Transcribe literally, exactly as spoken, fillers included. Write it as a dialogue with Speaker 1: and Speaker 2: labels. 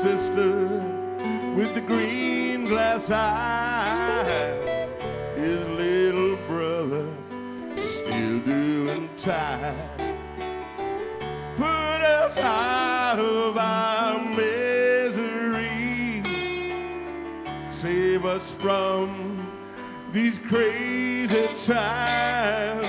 Speaker 1: sister with the green glass eye, his little brother still doing time. Put us out of our misery, save us from these crazy times.